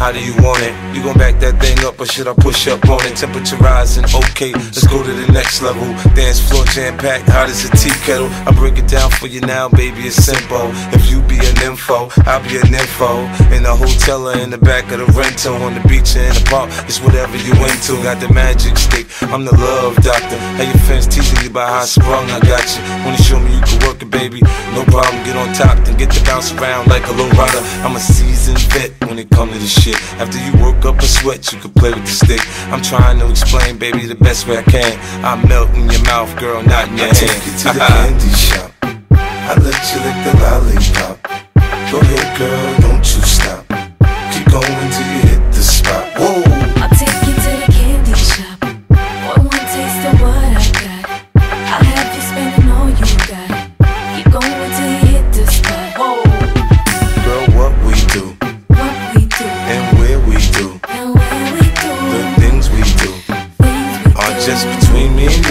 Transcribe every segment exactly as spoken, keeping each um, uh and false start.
how do you want it? You gon' back that thing up or should I push up on it? Temperature rising, okay, let's go to the next level. Dance floor jam-packed, hot as a tea kettle. I break it down for you now, baby, it's simple. If you be an info, I'll be an info. In the hotel or in the back of the rental, on the beach or in the park, it's whatever you into. Got the magic stick, I'm the love doctor. How your fans teasing you about how I sprung, I got you. Wanna show me you can work it, baby? No problem, get on top, then get to bounce around like a low rider. I'm a seasoned vet when it come to this shit. After you work up a sweat, you can play with the stick. I'm trying to explain, baby, the best way I can. I melt in your mouth, girl, not in your I hand. take you to the candy shop, I let you lick the lollipop. Go ahead, girl, don't you stop. Keep going till you hit the spot. Whoa. I'll take you to the candy shop. Want one taste of what I got. I'll have you spending all you got. Keep going till you hit the spot. Whoa. Girl, what we do, What we do, and where we do, and where we do, the things we do things we are do. just between me and you.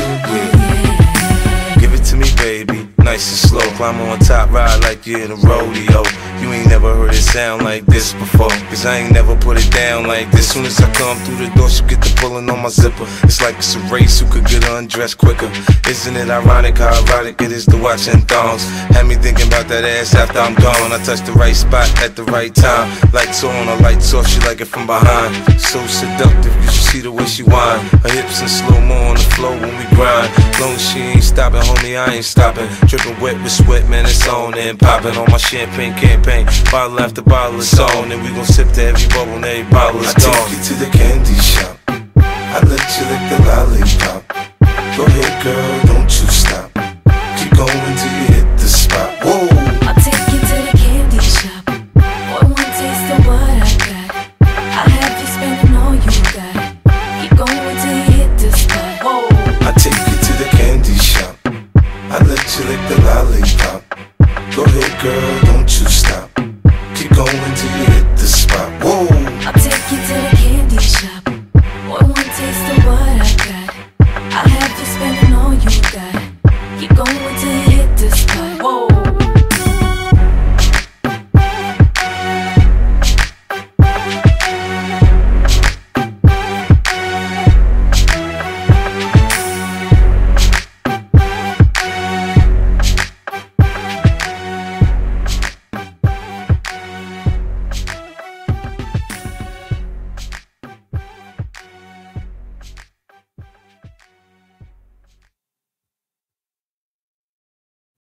Yeah. Give it to me, baby, nice and slow. Climb on top, ride like you're in a rodeo. You ain't never heard it sound like this before, cause I ain't never put it down like this. Soon as I come through the door, she get the pulling on my zipper. It's like it's a race, who could get undressed quicker. Isn't it ironic how erotic it is to watching thongs? Had me thinking about that ass after I'm gone. I touch the right spot at the right time. Lights on or lights off, she like it from behind. So seductive, you should see the way she whine. Her hips in slow-mo on the floor when we grind. Long as she ain't stopping, homie, I ain't stopping. Dripping wet with sweat, man, it's on and popping on my champagne campaign. Bottle after bottle is on, and we gon' sip to every bubble and every bottle is gone. I take you to the candy shop, I let you lick the lollipop. Go ahead, girl, don't you stop. Keep going till you hit the spot. Whoa. I'll take you to the candy shop. Want one taste of what I got. I'll have you spending all you got. Keep going till you hit the spot. Whoa. I take you to the candy shop, I let you lick the lollipop. Go ahead, girl,